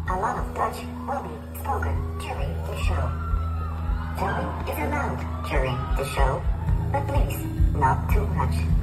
A lot of Dutch will be spoken during the show. Telling is allowed during the show, but please, not too much.